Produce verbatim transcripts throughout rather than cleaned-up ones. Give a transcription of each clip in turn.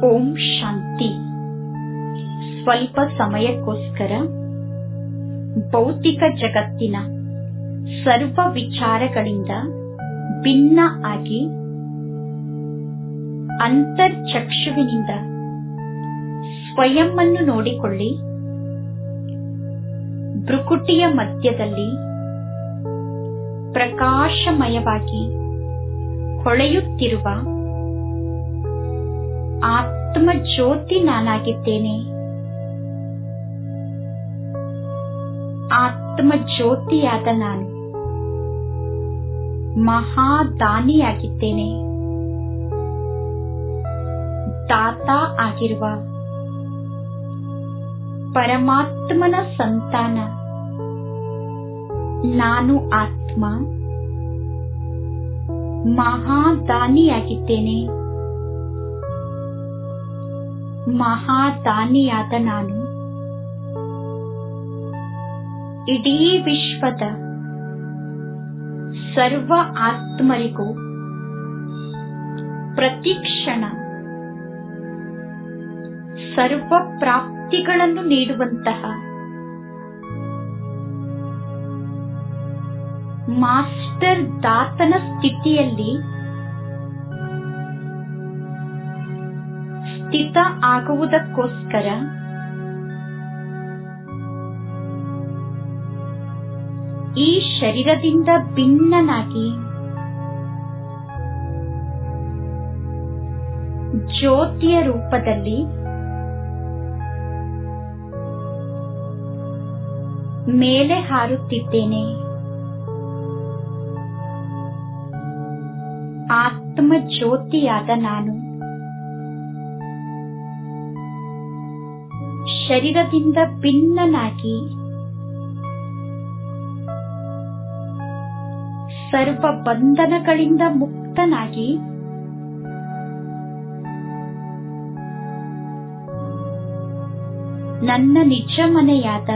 ಓಂ ಶಾಂತಿ. ಸ್ವಲ್ಪ ಸಮಯಕ್ಕೋಸ್ಕರ ಭೌತಿಕ ಜಗತ್ತಿನ ಸರ್ವ ವಿಚಾರಗಳಿಂದ ಭಿನ್ನ ಆಗಿ ಅಂತರ್ಚಕ್ಷುವಿನಿಂದ ಸ್ವಯಂ ಅನ್ನು ನೋಡಿಕೊಳ್ಳಿ. ಭ್ರುಕುಟಿಯ ಮಧ್ಯದಲ್ಲಿ ಪ್ರಕಾಶಮಯವಾಗಿ ಹೊಳೆಯುತ್ತಿರುವ ಆತ್ಮ ಜ್ಯೋತಿ ನಾನಾಗಿದ್ದೇನೆ. ಆತ್ಮ ಜ್ಯೋತಿಯಾದ ನಾನು ಮಹಾದಾನಿಯಾಗಿದ್ದೇನೆ. ದಾತ ಆಗಿರುವ ಪರಮಾತ್ಮನ ಸಂತಾನ ನಾನು. ಆತ್ಮ ಮಹಾದಾನಿಯಾಗಿದ್ದೇನೆ. ಮಹಾದಾನಿಯಾದ ನಾನು ಇಡೀ ವಿಶ್ವದ ಸರ್ವ ಆತ್ಮರಿಗೂ ಪ್ರತಿಕ್ಷಣ ಸರ್ವ ಪ್ರಾಪ್ತಿಗಳನ್ನು ನೀಡುವಂತಹ ಮಾಸ್ಟರ್ ದಾತನ ಸ್ಥಿತಿಯಲ್ಲಿ ಸ್ಥಿತ ಆಗುವುದಕ್ಕೋಸ್ಕರ ಈ ಶರೀರದಿಂದ ಭಿನ್ನನಾಗಿ ಜ್ಯೋತಿಯ ರೂಪದಲ್ಲಿ ಮೇಲೆ ಹಾರುತ್ತಿದ್ದೇನೆ. ಆತ್ಮ ಜ್ಯೋತಿಯಾದ ನಾನು ಶರೀರದಿಂದ ಭಿನ್ನನಾಗಿ ಸರ್ವ ಬಂಧನಗಳಿಂದ ಮುಕ್ತನಾಗಿ ನನ್ನ ನಿಜ ಮನೆಯಾದ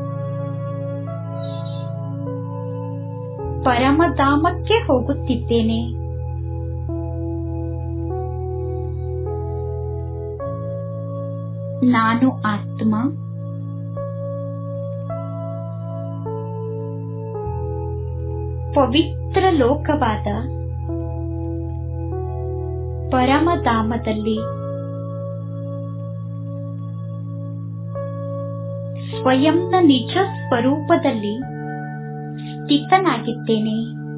ಪರಮಧಾಮಕ್ಕೆ ಹೋಗುತ್ತಿದ್ದೇನೆ. ನಾನು ಆತ್ಮ ಪವಿತ್ರ ಲೋಕವಾದ ಪರಮಧಾಮದಲ್ಲಿ ಸ್ವಯಂನ ನಿಜ ಸ್ವರೂಪದಲ್ಲಿ ಸ್ಥಿತನಾಗಿದ್ದೇನೆ.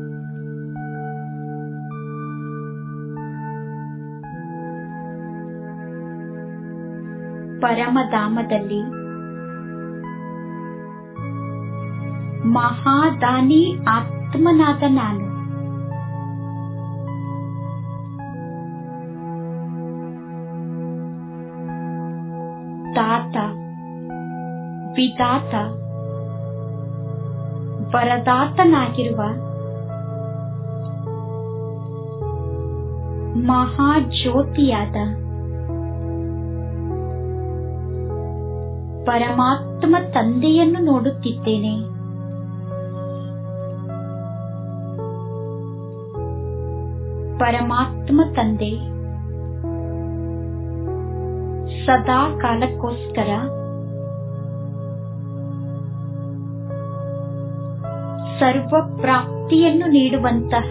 ಪರಮಧಾಮದಲ್ಲಿ ಮಹಾದಾನಿ ಆತ್ಮನಾದ ನಾನು ದಾತ ವಿದಾತ ವರದಾತನಾಗಿರುವ ಮಹಾಜ್ಯೋತಿಯಾದ ಪರಮಾತ್ಮ ತಂದೆಯನ್ನು ನೋಡುತ್ತಿದ್ದೇನೆ. ಪರಮಾತ್ಮ ತಂದೆ ಸದಾ ಕಾಲಕ್ಕೋಸ್ಕರ ಸರ್ವ ಪ್ರಾಪ್ತಿಯನ್ನು ನೀಡುವಂತಹ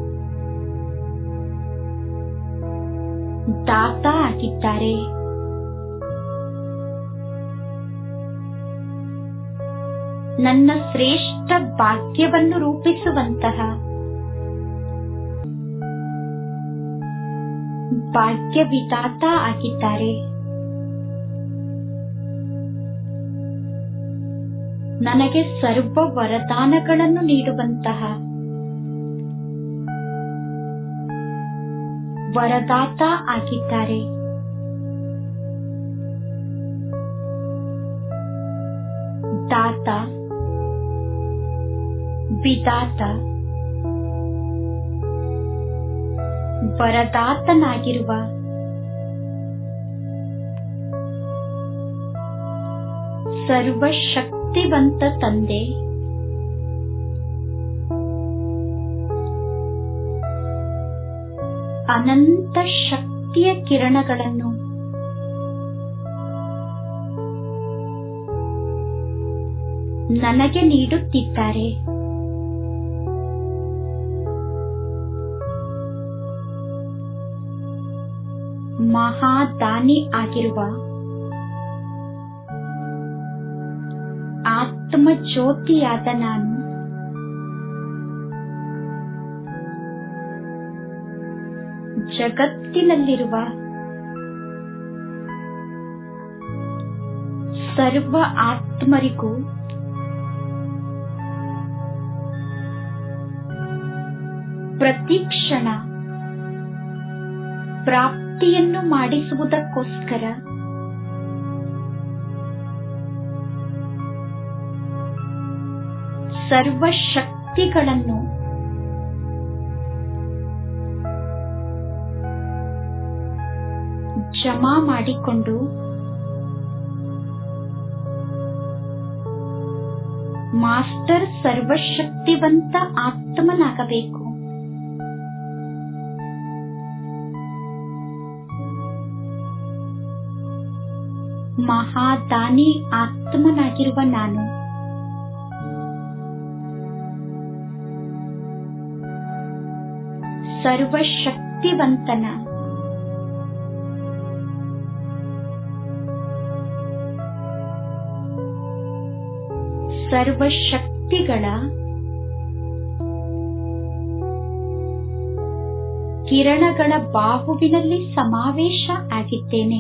ದಾತ ಆಗಿದ್ದಾರೆ. ನನ್ನ ಶ್ರೇಷ್ಠ ಭಾಗ್ಯವನ್ನು ರೂಪಿಸುವಂತಹ ಭಾಗ್ಯ ವಿಧಾತ ಆಗಿದ್ದಾರೆ. ನನಗೆ ಸರ್ವ ವರದಾನಗಳನ್ನು ನೀಡುವಂತಹ ವರದಾತ ಆಗಿದ್ದಾರೆ. ದಾತ ವಿಧಾತ ವರದಾತನಾಗಿರುವ ಸರ್ವಶಕ್ತಿವಂತ ತಂದೆ ಅನಂತ ಶಕ್ತಿಯ ಕಿರಣಗಳನ್ನು ನನಗೆ ನೀಡುತ್ತಿದ್ದಾರೆ. ಮಹಾದಾನಿ ಆಗಿರುವ ಆತ್ಮ ಜ್ಯೋತಿಯಾದ ನಾನು ಜಗತ್ತಿನಲ್ಲಿರುವ ಸರ್ವ ಆತ್ಮರಿಗೂ ಪ್ರತಿಕ್ಷಣ ಪ್ರಾಪ್ತಿಯನ್ನು ಮಾಡಿಸುವುದಕ್ಕೋಸ್ಕರ ಸರ್ವ ಶಕ್ತಿಗಳನ್ನು ಜಮಾ ಮಾಡಿಕೊಂಡು ಮಾಸ್ಟರ್ ಸರ್ವಶಕ್ತಿವಂತ ಆತ್ಮನಾಗಬೇಕು. ಮಹಾದಾನಿ ಆತ್ಮನಾಗಿರುವ ನಾನು ಸರ್ವಶಕ್ತಿವಂತನ ಸರ್ವಶಕ್ತಿಗಳ ಕಿರಣಗಳ ಬಾಹುವಿನಲ್ಲಿ ಸಮಾವೇಶ ಆಗಿದ್ದೇನೆ.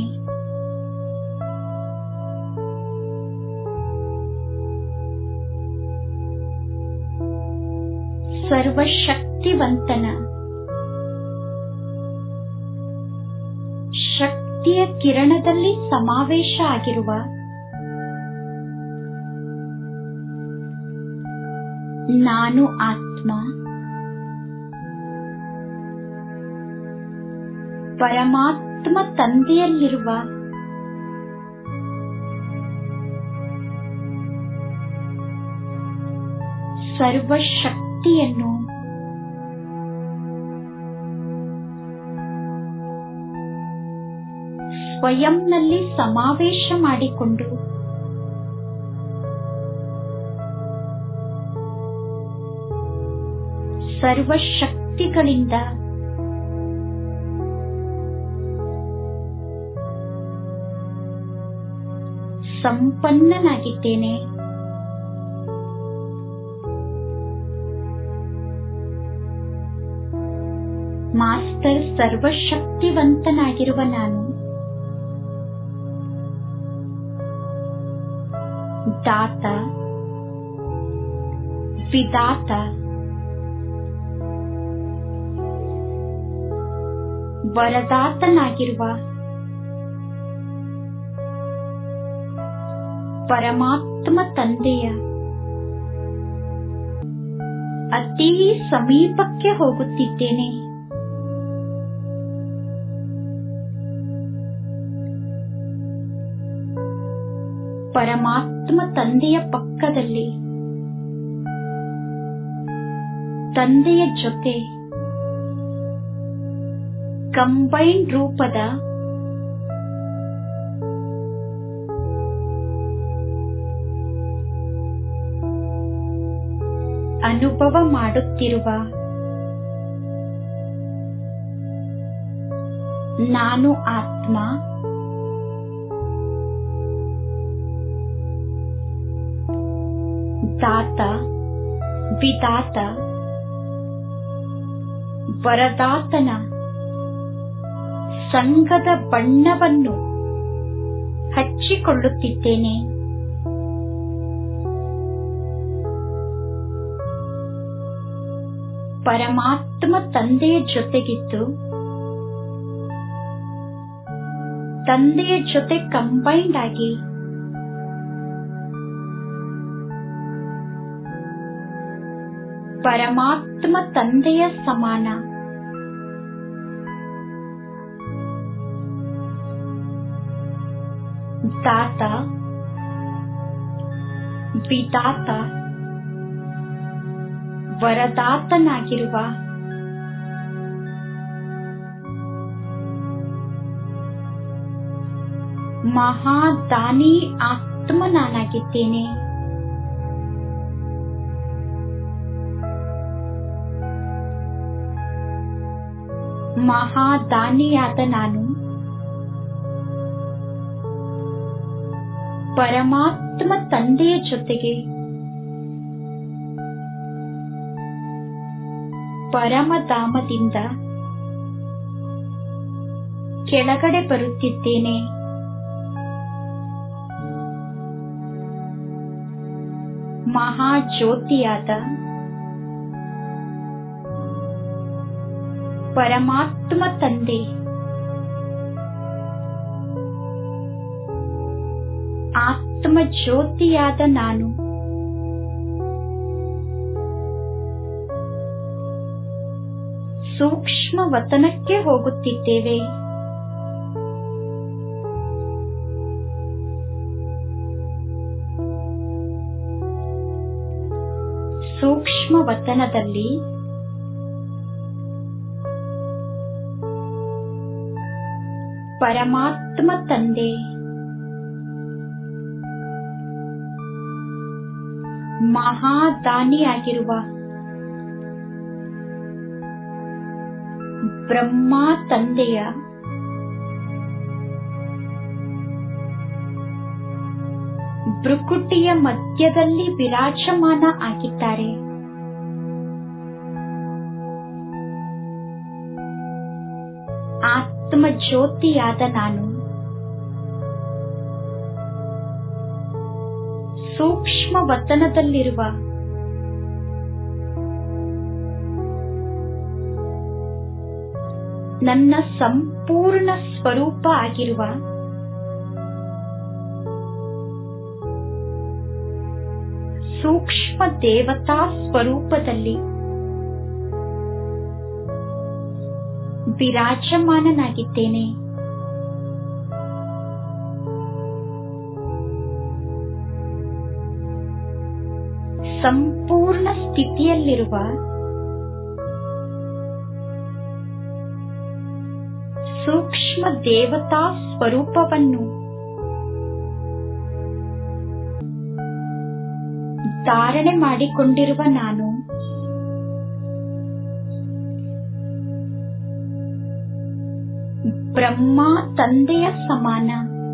ಸರ್ವಶಕ್ತಿವಂತನ ಶಕ್ತಿಯ ಕಿರಣದಲ್ಲಿ ಸಮಾವೇಶ ಆಗಿರುವ ನಾನು ಆತ್ಮ ಪರಮಾತ್ಮ ತಂದೆಯಲ್ಲಿರುವ ಸರ್ವಶಕ್ತಿಯನ್ನು ಸ್ವಯಂನಲ್ಲಿ ಸಮಾವೇಶ ಮಾಡಿಕೊಂಡು ಸರ್ವಶಕ್ತಿಗಳಿಂದ ಸಂಪನ್ನನಾಗಿದ್ದೇನೆ. ಮಾಸ್ಟರ್ ಸರ್ವಶಕ್ತಿವಂತನಾಗಿರುವ ನಾನು ದಾತ ವಿದಾತ ವರದಾತನಾಗಿರುವ ಪರಮಾತ್ಮ ತಂದೆಯ ಅತೀ ಸಮೀಪಕ್ಕೆ ಹೋಗುತ್ತಿದ್ದೇನೆ. ಪರಮಾತ್ಮ ತಂದೆಯ ಪಕ್ಕದಲ್ಲಿ ತಂದೆಯ ಜೊತೆ ಕಂಬೈನ್ ರೂಪದ ಅನುಭವ ಮಾಡುತ್ತಿರುವ ನಾನು ಆತ್ಮ ದಾತ ವಿದಾತ ವರದಾತನ ಸಂಘದ ಬಣ್ಣವನ್ನು ಹಚ್ಚಿಕೊಳ್ಳುತ್ತಿದ್ದೇನೆ. ಪರಮಾತ್ಮ ತಂದೆಯ ಜೊತೆಗಿದ್ದು ತಂದೆಯ ಜೊತೆ ಕಂಬೈನ್ಡ್ ಆಗಿ ಪರಮಾತ್ಮ ತಂದೆಯ ಸಮಾನ ದಾತ ವಿದಾತ ವರದಾತನಾಗಿರುವ ಮಹಾದಾನಿ ಆತ್ಮ ನಾನಾಗಿದ್ದೇನೆ. ಮಹಾದಾನಿಯಾದ ನಾನು ಪರಮಾತ್ಮ ತಂದೆಯ ಜೊತೆಗೆ ಪರಮಧಾಮದಿಂದ ಕೆಳಗಡೆ ಬರುತ್ತಿದ್ದೇನೆ. ಮಹಾಜ್ಯೋತಿಯಾದ ಪರಮಾತ್ಮ ತಂದೆ ಆತ್ಮ ಜ್ಯೋತಿಯಾದ ನಾನು ಸೂಕ್ಷ್ಮ ವತನಕ್ಕೆ ಹೋಗುತ್ತಿದ್ದೇವೆ. ಸೂಕ್ಷ್ಮ ವತನದಲ್ಲಿ ಪರಮಾತ್ಮ ತಂದೆ ಮಹಾದಾನಿಯಾಗಿರುವ ಬ್ರಹ್ಮ ತಂದೆಯ ಭ್ರುಕುಟಿಯ ಮಧ್ಯದಲ್ಲಿ ವಿರಾಜಮಾನ ಆಗಿದ್ದಾರೆ. ಆತ್ಮ ಜ್ಯೋತಿಯಾದ ನಾನು ಸೂಕ್ಷ್ಮ ವತನದಲ್ಲಿರುವ ನನ್ನ ಸಂಪೂರ್ಣ ಸ್ವರೂಪ ಆಗಿರುವ ಸೂಕ್ಷ್ಮ ದೇವತಾ ಸ್ವರೂಪದಲ್ಲಿ ವಿರಾಜಮಾನನಾಗಿದ್ದೇನೆ. ಸಂಪೂರ್ಣ ಸ್ಥಿತಿಯಲ್ಲಿರುವ ಸೂಕ್ಷ್ಮ ದೇವತಾ ಸ್ವರೂಪವನ್ನು ಧಾರಣೆ ಮಾಡಿಕೊಂಡಿರುವ ನಾನು ಬ್ರಹ್ಮ ತಂದೆಯ ಸಮಾನ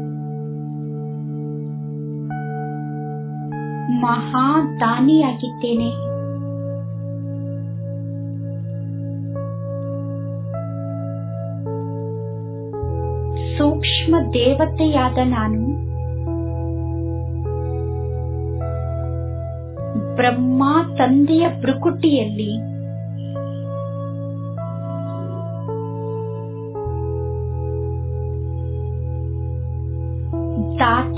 ಮಹಾದಾನಿಯಾಗಿದ್ದೇನೆ. ಸೂಕ್ಷ್ಮ ದೇವತೆಯಾದ ನಾನು ಬ್ರಹ್ಮ ತಂದೆಯ ಭ್ರುಕುಟಿಯಲ್ಲಿ ದಾತ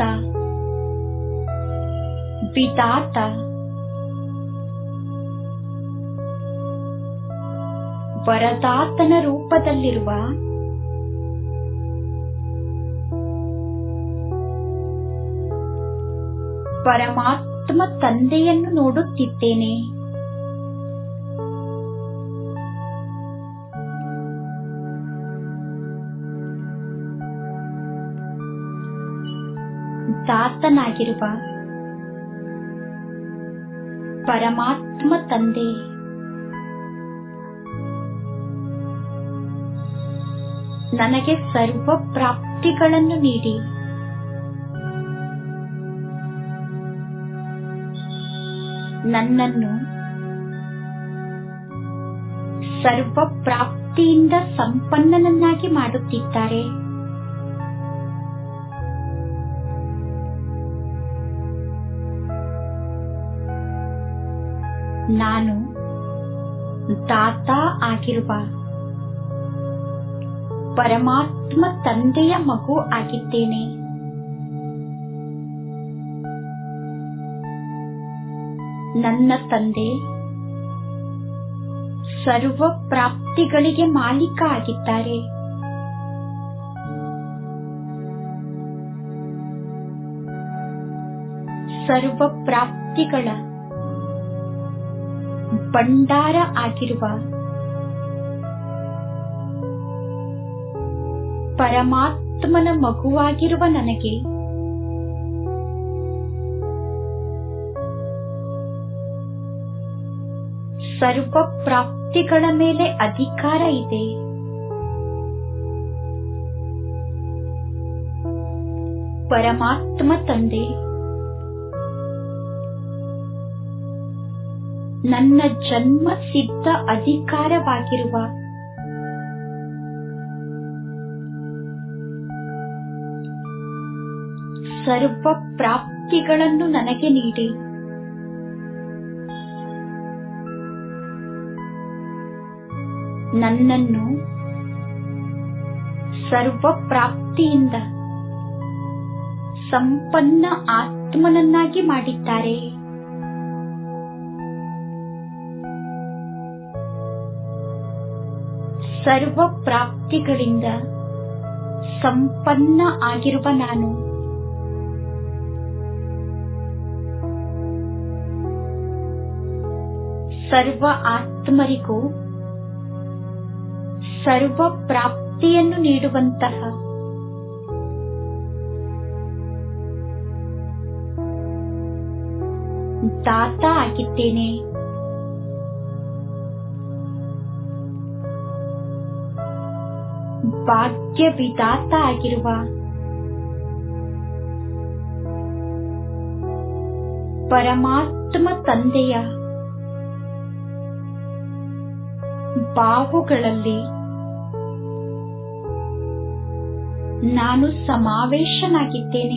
ವಿಧಾತ ವರದಾತನ ರೂಪದಲ್ಲಿರುವ ಪರಮಾತ್ಮ ತಂದೆಯನ್ನು ನೋಡುತ್ತಿದ್ದೇನೆ. ದಾತನಾಗಿರುವ ಪರಮಾತ್ಮ ತಂದೆ ನನಗೆ ಸರ್ವ ಪ್ರಾಪ್ತಿಗಳನ್ನು ನೀಡಿ ನನ್ನನ್ನು ಸರ್ವ ಪ್ರಾಪ್ತಿಯಿಂದ ಸಂಪನ್ನನನ್ನಾಗಿ ಮಾಡುತ್ತಿದ್ದಾರೆ. ನಾನು ದಾತ ಆಗಿರುವ ಪರಮಾತ್ಮ ತಂದೆಯ ಮಗು ಆಗಿದ್ದೇನೆ. ನನ್ನ ತಂದೆ ಸರ್ವ ಪ್ರಾಪ್ತಿಗಳಿಗೆ ಮಾಲೀಕ ಆಗಿದ್ದಾರೆ. ಸರ್ವ ಪ್ರಾಪ್ತಿಗಳ ಭಂಡಾರ ಆಗಿರುವ ಪರಮಾತ್ಮನ ಮಗುವಾಗಿರುವ ನನಗೆ ಸರ್ವ ಪ್ರಾಪ್ತಿಗಳ ಮೇಲೆ ಅಧಿಕಾರ ಇದೆ. ಪರಮಾತ್ಮ ತಂದೆ, ನನ್ನ ಜನ್ಮ ಸಿದ್ಧ ಅಧಿಕಾರವಾಗಿರುವ ಸರ್ವ ಪ್ರಾಪ್ತಿಗಳನ್ನು ನನಗೆ ನೀಡಿ ನನ್ನನ್ನು ಸರ್ವ ಪ್ರಾಪ್ತಿಯಿಂದ ಸಂಪನ್ನ ಆತ್ಮನನ್ನಾಗಿ ಮಾಡಿದ್ದಾರೆ. ಸರ್ವ ಪ್ರಾಪ್ತಿಗಳಿಂದ ಸಂಪನ್ನ ಆಗಿರುವ ನಾನು ಸರ್ವ ಆತ್ಮರಿಗೂ ಸರ್ವ ಪ್ರಾಪ್ತಿಯನ್ನು ನೀಡುವಂತಹ ದಾತ ಆಗಿದ್ದೇನೆ. ಭಾಗ್ಯ ವಿಧಾತ ಆಗಿರುವ ಪರಮಾತ್ಮ ತಂದೆಯ ಬಾಹುಗಳಲ್ಲಿ ನಾನು ಸಮಾವೇಶನಾಗಿದ್ದೇನೆ.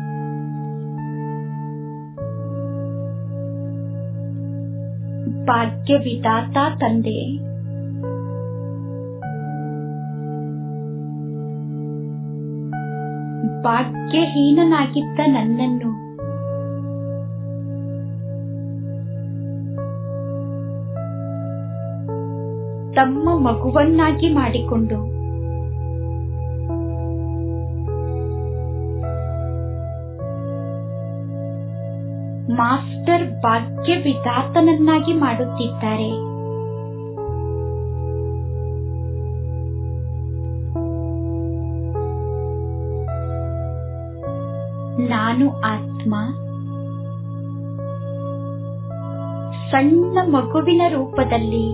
ಭಾಗ್ಯ ವಿಧಾತ ತಂದೆ, ಭಾಗ್ಯಹೀನನಾಗಿದ್ದ ನನ್ನನ್ನು ತಮ್ಮ ಮಗುವನ್ನಾಗಿ ಮಾಡಿಕೊಂಡು ಮಾಸ್ಟರ್ ಭಾಗ್ಯ ವಿಧಾತನನ್ನಾಗಿ ಮಾಡುತ್ತಿದ್ದಾರೆ. ನಾನು ಆತ್ಮ ಸಣ್ಣ ಮಗುವಿನ ರೂಪದಲ್ಲಿ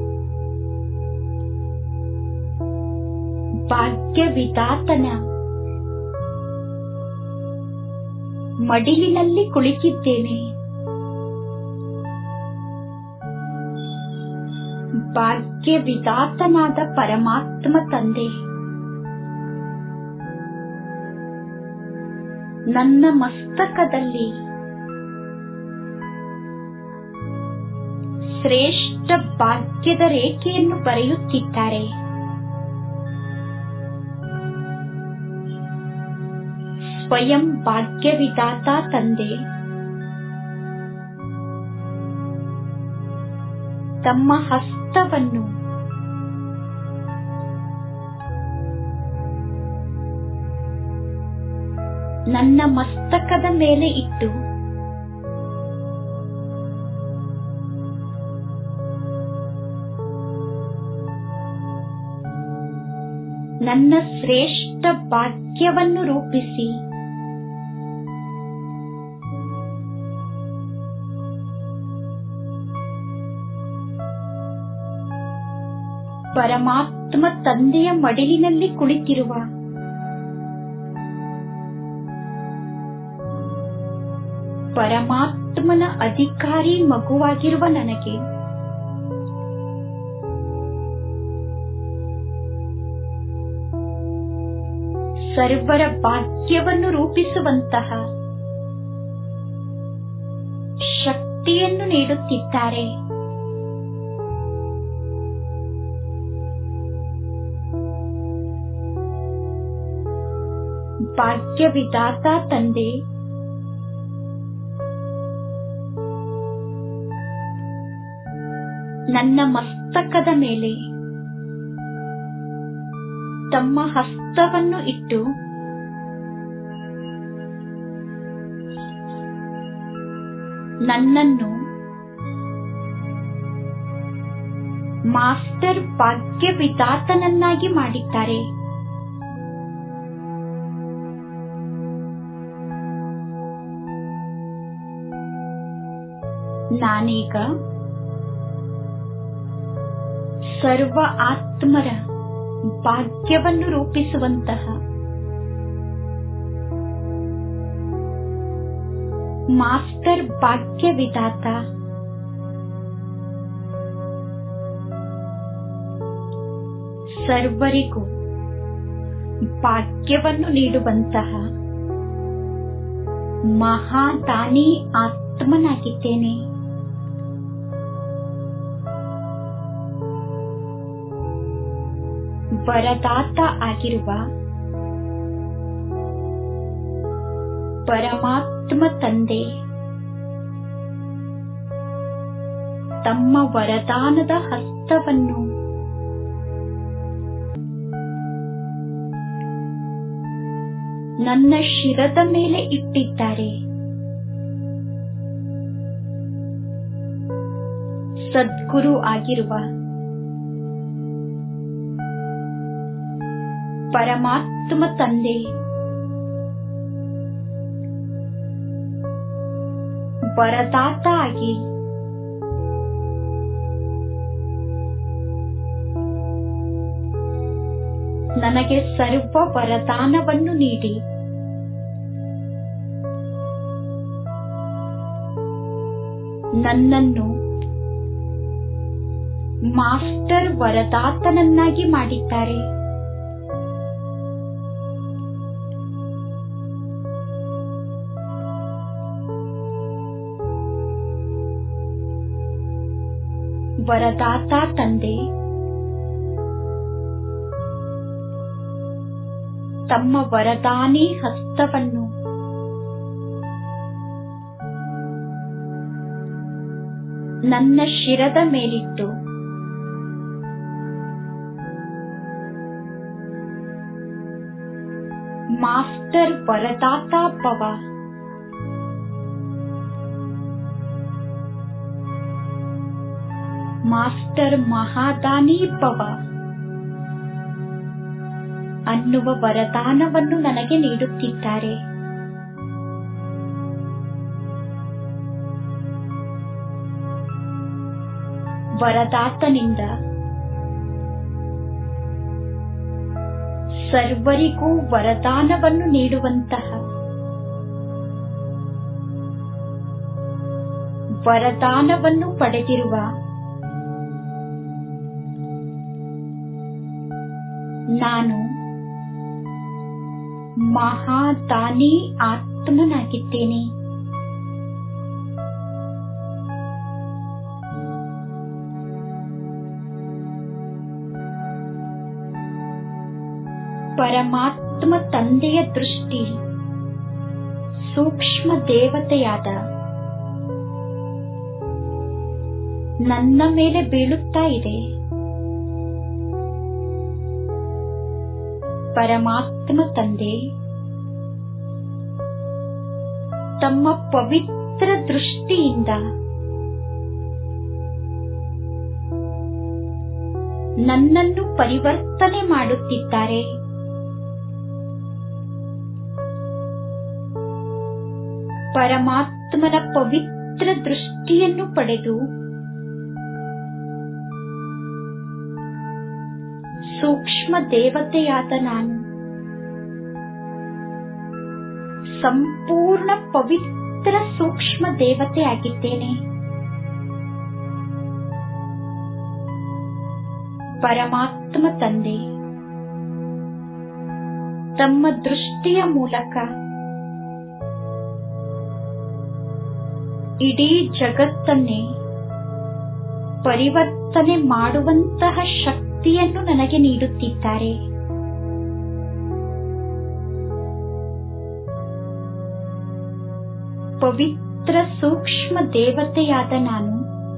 ಭಾಗ್ಯ ವಿಧಾತನ ಮಡಿಲಿನಲ್ಲಿ ಕುಳಿತಿದ್ದೇನೆ. ಭಾಗ್ಯ ವಿಧಾತನಾದ ಪರಮಾತ್ಮ ತಂದೆ ನನ್ನ ಮಸ್ತಕದಲ್ಲಿ ಶ್ರೇಷ್ಠ ಭಾಗ್ಯದ ರೇಖೆಯನ್ನು ಬರೆಯುತ್ತಿದ್ದಾರೆ. ಸ್ವಯಂ ಭಾಗ್ಯ ವಿಧಾತ ತಂದೆ ತಮ್ಮ ಹಸ್ತವನ್ನು ನನ್ನ ಮಸ್ತಕದ ಮೇಲೆ ಇಟ್ಟು ನನ್ನ ಶ್ರೇಷ್ಠ ಭಾಗ್ಯವನ್ನು ರೂಪಿಸಿ ಪರಮಾತ್ಮ ತಂದೆಯ ಮಡಿಲಿನಲ್ಲಿ ಕುಳಿತಿರುವ ಪರಮಾತ್ಮನ ಅಧಿಕಾರಿ ಮಗುವಾಗಿರುವ ನನಗೆ ಸರ್ವರ ಭಾಗ್ಯವನ್ನು ರೂಪಿಸುವಂತಹ ಶಕ್ತಿಯನ್ನು ನೀಡುತ್ತಿದ್ದಾರೆ. ಭಾಗ್ಯ ವಿಧಾತ ತಂದೆ ನನ್ನ ಮಸ್ತಕದ ಮೇಲೆ ತಮ್ಮ ಹಸ್ತವನ್ನು ಇಟ್ಟು ನನ್ನನ್ನು ಮಾಸ್ಟರ್ ಭಾಗ್ಯ ವಿಧಾತನನ್ನಾಗಿ ಮಾಡಿದ್ದಾರೆ. ನಾನೀಗ ಸರ್ವ ಆತ್ಮರ ಭಾಗ್ಯವನ್ನು ರೂಪಿಸುವಂತಹ ಮಾಸ್ಟರ್ ಭಾಗ್ಯ ವಿಧಾತ ಸರ್ವರಿಗೂ ಭಾಗ್ಯವನ್ನು ನೀಡುವಂತಹ ಮಹಾದಾನಿ ಆತ್ಮನಾಗಿದ್ದೇನೆ. ವರದಾತ ಆಗಿರುವ ಪರಮಾತ್ಮ ತಂದೆ ತಮ್ಮ ವರದಾನದ ಹಸ್ತವನ್ನು ನನ್ನ ಶಿರದ ಮೇಲೆ ಇಟ್ಟಿದ್ದಾರೆ. ಸದ್ಗುರು ಆಗಿರುವ ಪರಮಾತ್ಮ ತಂದೆ ವರದಾತ ಆಗಿ ನನಗೆ ಸರ್ವ ವರದಾನವನ್ನು ನೀಡಿ ನನ್ನನ್ನು ಮಾಸ್ಟರ್ ವರದಾತನನ್ನಾಗಿ ಮಾಡಿದ್ದಾರೆ. ವರದಾತ ತಂದೆ ತಮ್ಮ ವರದಾನಿ ಹಸ್ತವನ್ನು ನನ್ನ ಶಿರದ ಮೇಲಿಟ್ಟು ಮಾಸ್ಟರ್ ವರದಾತ ಭವ, ಮಾಸ್ಟರ್ ಮಹಾದಾನಿ ಭವ ಅನ್ನುವ ವರದಾನವನ್ನು ನನಗೆ ನೀಡುತ್ತಿದ್ದಾರೆ. ವರದಾತನಿಂದ ಸರ್ವರಿಗೂ ವರದಾನವನ್ನು ನೀಡುವಂತಹ ವರದಾನವನ್ನು ಪಡೆದಿರುವ ನಾನು ಮಹಾದಾನಿ ಆತ್ಮನಾಗಿದ್ದೇನೆ. ಪರಮಾತ್ಮ ತಂದೆಯ ದೃಷ್ಟಿ ಸೂಕ್ಷ್ಮ ದೇವತೆಯಾದ ನನ್ನ ಮೇಲೆ ಬೀಳುತ್ತಾ ಇದೆ. ಪರಮಾತ್ಮ ತಂದೆ ತಮ್ಮ ಪವಿತ್ರ ದೃಷ್ಟಿಯಿಂದ ನನ್ನನ್ನು ಪರಿವರ್ತನೆ ಮಾಡುತ್ತಿದ್ದಾರೆ. ಪರಮಾತ್ಮನ ಪವಿತ್ರ ದೃಷ್ಟಿಯನ್ನು ಪಡೆದು ಸೂಕ್ಷ್ಮ ದೇವತೆಯಾದ ನಾನು ಸಂಪೂರ್ಣ ಪವಿತ್ರ ಸೂಕ್ಷ್ಮ ದೇವತೆಯಾಗಿದ್ದೇನೆ. ಪರಮಾತ್ಮ ತಂದೆ ತಮ್ಮ ದೃಷ್ಟಿಯ ಮೂಲಕ ಇಡೀ ಜಗತ್ತನ್ನೇ ಪರಿವರ್ತನೆ ಮಾಡುವಂತಹ ಶಕ್ತಿಯನ್ನು ನನಗೆ ನೀಡುತ್ತಿದ್ದಾರೆ. ಪವಿತ್ರ ಸೂಕ್ಷ್ಮ ದೇವತೆಯಾದ ನಾನು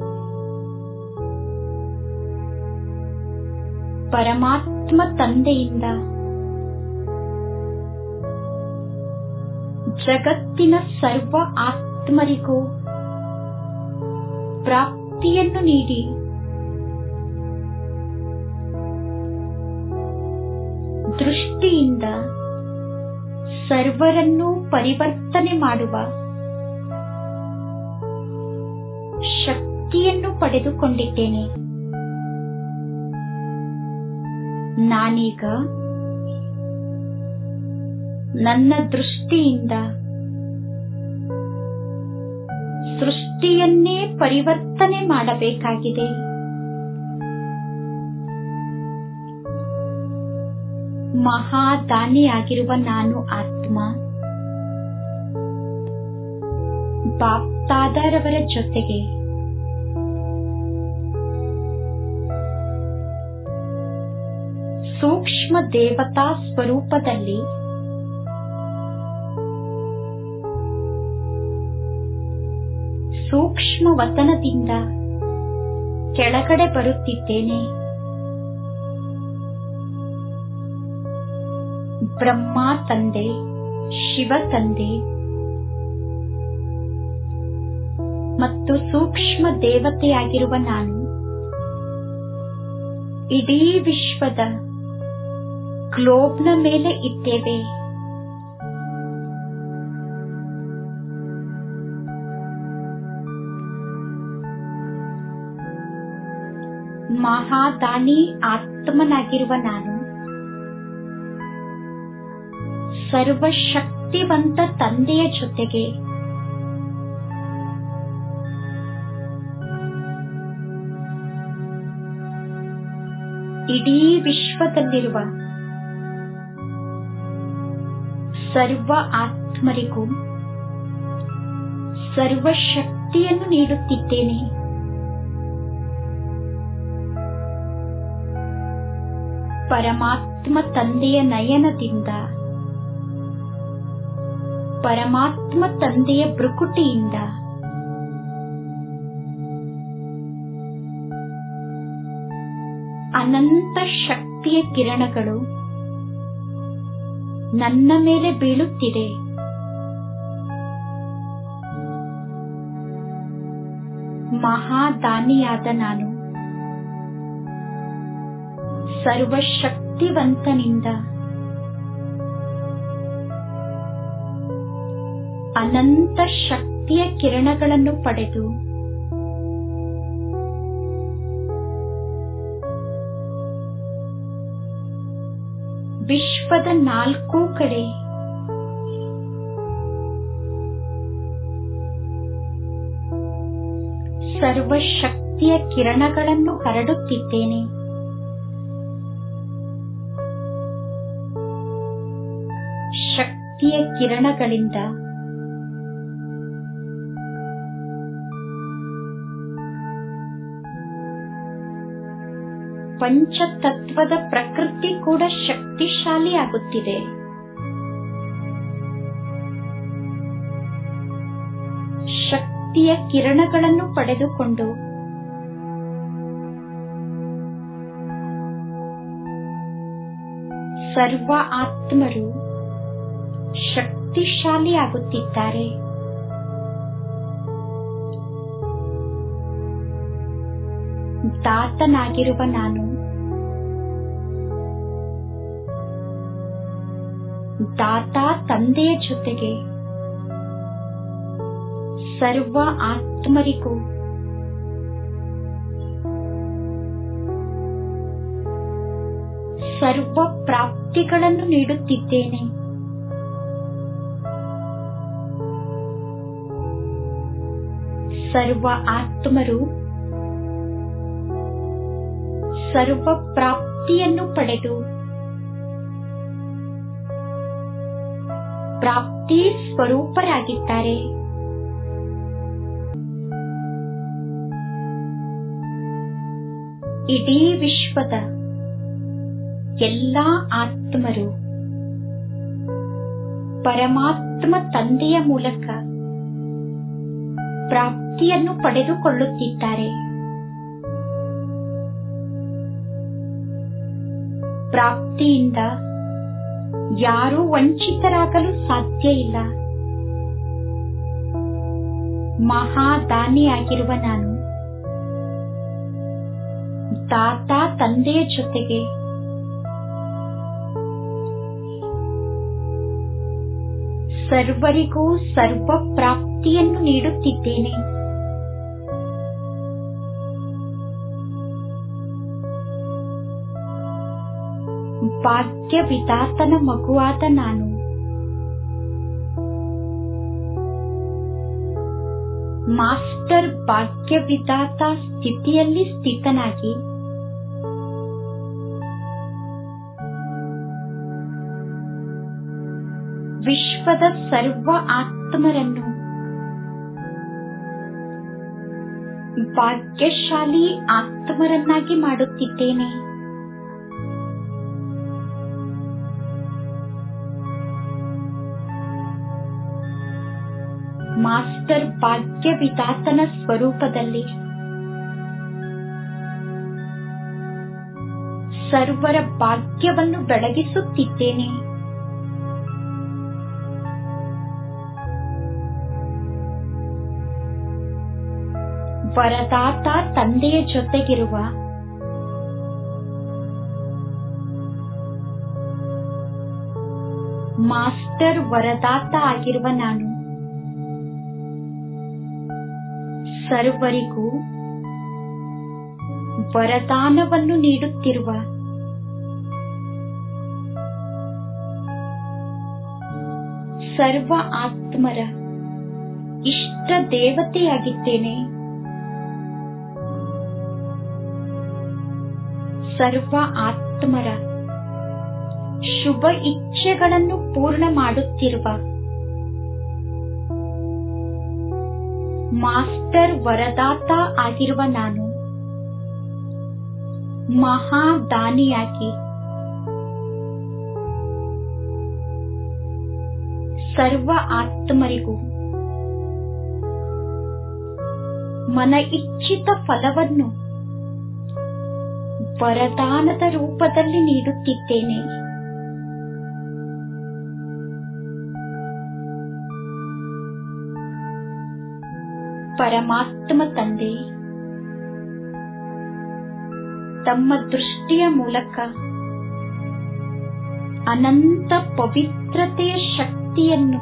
ಪರಮಾತ್ಮ ತಂದೆಯಿಂದ ಜಗತ್ತಿನ ಸರ್ವ ಆತ್ಮರಿಗೂ ಪ್ರಾಪ್ತಿಯನ್ನು ನೀಡಿ ದೃಷ್ಟಿಯಿಂದ ಸರ್ವರನ್ನೂ ಪರಿವರ್ತನೆ ಮಾಡುವ ಶಕ್ತಿಯನ್ನು ಪಡೆದುಕೊಂಡಿದ್ದೇನೆ. ನಾನೀಗ ನನ್ನ ದೃಷ್ಟಿಯಿಂದ ಸೃಷ್ಟಿಯನ್ನೇ ಪರಿವರ್ತನೆ ಮಾಡಬೇಕಾಗಿದೆ. ಮಹಾದಾನಿಯಾಗಿರುವ ನಾನು ಆತ್ಮ ಬಾಪ್ತಾದರವರ ಜೊತೆಗೆ ಸೂಕ್ಷ್ಮ ದೇವತಾ ಸ್ವರೂಪದಲ್ಲಿ ಸೂಕ್ಷ್ಮ ವತನದಿಂದ ಕೆಳಗಡೆ ಬರುತ್ತಿದ್ದೇನೆ. ಬ್ರಹ್ಮ ತಂದೆ, ಶಿವ ತಂದೆ ಮತ್ತು ಸೂಕ್ಷ್ಮ ದೇವತೆಯಾಗಿರುವ ನಾನು ಇಡೀ ವಿಶ್ವದ ಗ್ಲೋಬ್ನ ಮೇಲೆ ಇದ್ದೇವೆ. ಮಹಾದಾನಿ ಆತ್ಮನಾಗಿರುವ ನಾನು ಸರ್ವಶಕ್ತಿವಂತ ತಂದೆಯ ಜೊತೆಗೆ ಇಡೀ ವಿಶ್ವದಲ್ಲಿರುವ ಸರ್ವ ಆತ್ಮರಿಗೂ ಸರ್ವಶಕ್ತಿಯನ್ನು ನೀಡುತ್ತಿದ್ದೇನೆ. ಪರಮಾತ್ಮ ತಂದೆಯ ನಯನದಿಂದ, ಪರಮಾತ್ಮ ತಂದೆಯ ಭ್ರುಕುಟಿಯಿಂದ ಅನಂತ ಶಕ್ತಿಯ ಕಿರಣಗಳು ನನ್ನ ಮೇಲೆ ಬೀಳುತ್ತಿದೆ. ಮಹಾದಾನಿಯಾದ ನಾನು ಸರ್ವಶಕ್ತಿವಂತನಿಂದ ಅನಂತ ಶಕ್ತಿಯ ಕಿರಣಗಳನ್ನು ಪಡೆದು ವಿಶ್ವದ ನಾಲ್ಕೂ ಕಡೆ ಸರ್ವಶಕ್ತಿಯ ಕಿರಣಗಳನ್ನು ಹರಡುತ್ತಿದ್ದೇನೆ. ಶಕ್ತಿಯ ಕಿರಣಗಳಿಂದ ಪಂಚತತ್ವದ ಪ್ರಕೃತಿ ಕೂಡ ಶಕ್ತಿಶಾಲಿಯಾಗುತ್ತಿದೆ. ಶಕ್ತಿಯ ಕಿರಣಗಳನ್ನು ಪಡೆದುಕೊಂಡು ಸರ್ವ ಆತ್ಮರು ಶಕ್ತಿಶಾಲಿಯಾಗುತ್ತಿದ್ದಾರೆ. ದಾತನಾಗಿರುವ ನಾನು ದಾತ ತಂದೆಯ ಜೊತೆಗೆ ಸರ್ವ ಆತ್ಮರಿಗೂ ಸರ್ವ ಪ್ರಾಪ್ತಿಗಳನ್ನು ನೀಡುತ್ತಿದ್ದೇನೆ. ಸರ್ವ ಆತ್ಮರು ಸರ್ವ ಪ್ರಾಪ್ತಿಯನ್ನು ಪಡೆದು ಪ್ರಾಪ್ತಿ ಸ್ವರೂಪರಾಗಿದ್ದಾರೆ. ಇಡೀ ವಿಶ್ವದ ಎಲ್ಲಾ ಆತ್ಮರು ಪರಮಾತ್ಮ ತಂದೆಯ ಮೂಲಕ ಪ್ರಾಪ್ತಿಯನ್ನು ಪಡೆದುಕೊಳ್ಳುತ್ತಿದ್ದಾರೆ. ಪ್ರಾಪ್ತಿಯಿಂದ ಯಾರೂ ವಂಚಿತರಾಗಲು ಸಾಧ್ಯ ಇಲ್ಲ. ಮಹಾದಾನಿಯಾಗಿರುವ ನಾನು ದಾತ ತಂದೆಯ ಜೊತೆಗೆ ಸರ್ವರಿಗೂ ಸರ್ವ ಪ್ರಾಪ್ತಿಯನ್ನು ನೀಡುತ್ತಿದ್ದೇನೆ. ಭಾಗ್ಯ ವಿಧಾತನ ಮಗುವಾದ ನಾನು ಮಾಸ್ಟರ್ ಭಾಗ್ಯವಿಧಾತ ಸ್ಥಿತಿಯಲ್ಲಿ ಸ್ಥಿತನಾಗಿ ವಿಶ್ವದ ಸರ್ವ ಆತ್ಮರನ್ನು ಭಾಗ್ಯಶಾಲಿ ಆತ್ಮರನ್ನಾಗಿ ಮಾಡುತ್ತಿದ್ದೇನೆ. ಮಾಸ್ಟರ್ ಭಾಗ್ಯವಿಧಾತನ ಸ್ವರೂಪದಲ್ಲಿ ಸರ್ವರ ಭಾಗ್ಯವನ್ನು ಬೆಳಗಿಸುತ್ತಿದ್ದೇನೆ. ವರದಾತ ತಂದೆಯ ಜೊತೆಗಿರುವ ಮಾಸ್ಟರ್ ವರದಾತ ಆಗಿರುವ ನಾನು ಸರ್ವರಿಗೂ ವರದಾನವನ್ನು ನೀಡುತ್ತಿರುವ ಸರ್ವ ಆತ್ಮರ ಇಷ್ಟ ದೇವತೆಯಾಗಿದ್ದೇನೆ. ಸರ್ವ ಆತ್ಮರ ಶುಭ ಇಚ್ಛೆಗಳನ್ನು ಪೂರ್ಣ ಮಾಡುತ್ತಿರುವ ಮಾಸ್ಟರ್ ವರದಾತ ಆಗಿರುವ ನಾನು ಮಹಾದಾನಿಯಾಗಿ ಸರ್ವ ಆತ್ಮರಿಗೂ ಮನ ಇಚ್ಛಿತ ಫಲವನ್ನು ವರದಾನದ ರೂಪದಲ್ಲಿ ನೀಡುತ್ತಿದ್ದೇನೆ. ಪರಮಾತ್ಮ ತಂದೆ ತಮ್ಮ ದೃಷ್ಟಿಯ ಮೂಲಕ ಅನಂತ ಪವಿತ್ರತೆಯ ಶಕ್ತಿಯನ್ನು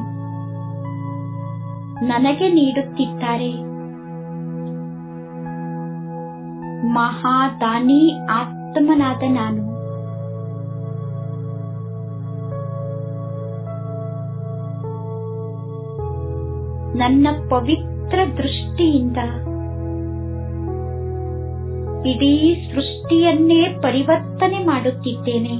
ನನಗೆ ನೀಡುತ್ತಿದ್ದಾರೆ. ಮಹಾದಾನಿ ಆತ್ಮನಾದ ನಾನು ನನ್ನ ಪವಿತ್ರ ದೃಷ್ಟಿಯಿಂದ ಇಡೀ ಸೃಷ್ಟಿಯನ್ನೇ ಪರಿವರ್ತನೆ ಮಾಡುತ್ತಿದ್ದೇನೆ.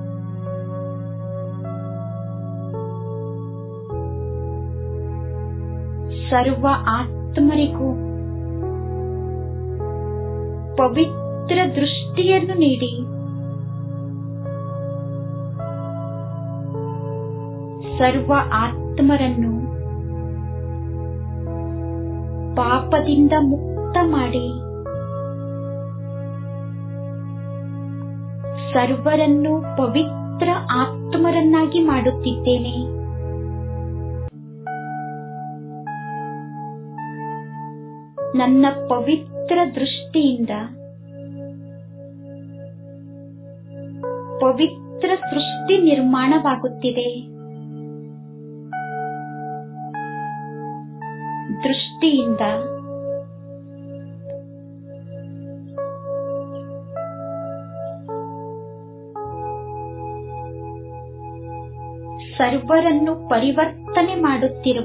ಸರ್ವ ಆತ್ಮರಿಗೂ ಪವಿತ್ರ ದೃಷ್ಟಿಯನ್ನು ನೀಡಿ ಸರ್ವ ಆತ್ಮರನ್ನು ಪಾಪದಿಂದ ಮುಕ್ತ ಮಾಡಿ ಸರ್ವರನ್ನು ಪವಿತ್ರ ಆತ್ಮರನ್ನಾಗಿ ಮಾಡುತ್ತಿದ್ದೇನೆ. ನನ್ನ ಪವಿತ್ರ ದೃಷ್ಟಿಯಿಂದ ಪವಿತ್ರ ಸೃಷ್ಟಿ ನಿರ್ಮಾಣವಾಗುತ್ತಿದೆ. ದೃಷ್ಟಿಯಿಂದ ಸರ್ವರನ್ನು ಪರಿವರ್ತನೆ ಮಾಡುತ್ತಿರುವ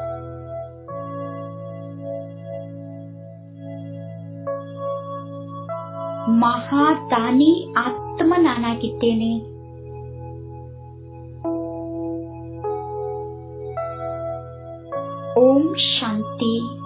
ಮಹಾದಾನಿ ಆತ್ಮ ನಾನಾಗಿದ್ದೇನೆ. ಓಂ ಶಾಂತಿ.